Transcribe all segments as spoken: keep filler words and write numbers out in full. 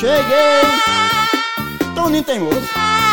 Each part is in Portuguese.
Cheguei, Toninho Teimoso.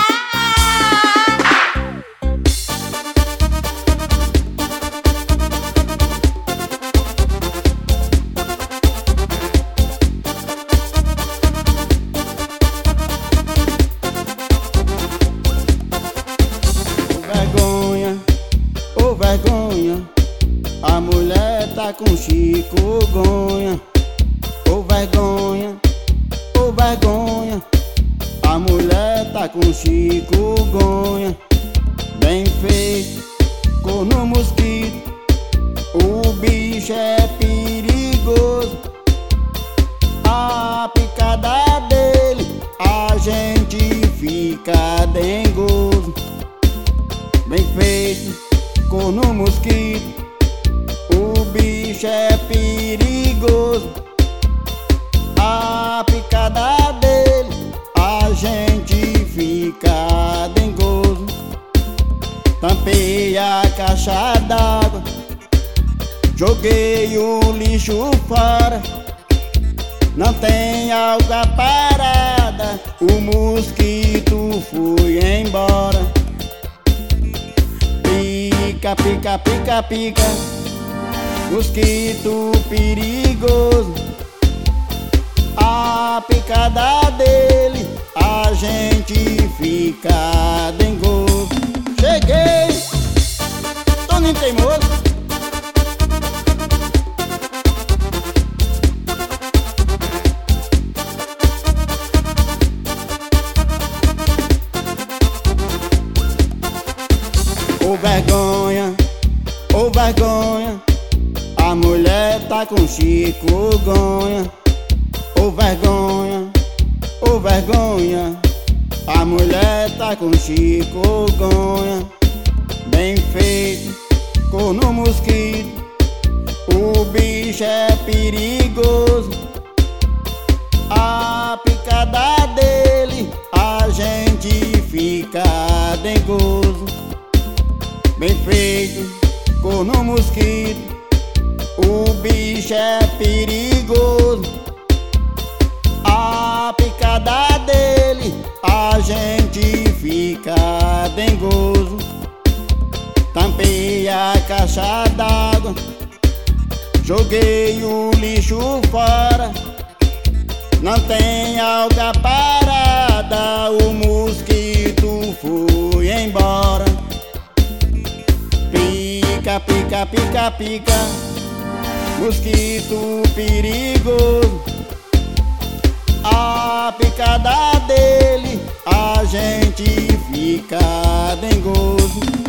Vergonha, ô vergonha, a mulher tá com chikungunya. Ô vergonha, ô vergonha, a mulher tá com chikungunya. Bem feito, corno mosquito, o bicho é perigoso. A picada dele, a gente fica dengoso. Bem feito, corno mosquito, o bicho é perigoso. A picada dele, a gente fica dengoso. Tampei a caixa d'água, joguei o lixo fora. Não tem água parada, o mosquito foi embora. Pica, pica, pica, pica, mosquito perigoso. A picada dele, a gente fica dengoso. Cheguei, Toninho Teimoso. Ô vergonha, ô vergonha, a mulher tá com chikungunya. Ô vergonha, ô vergonha, a mulher tá com chikungunya. Bem feito, corno mosquito, o bicho é perigoso. A picada dele, a gente fica dengoso. Bem feito, corno mosquito, o bicho é perigoso. A picada dele, a gente fica dengoso. Tampei a caixa d'água, joguei o lixo fora. Não tem água parada, o mosquito foi embora. Pica, pica, pica, pica, mosquito perigoso. A picada dele, a gente fica dengoso.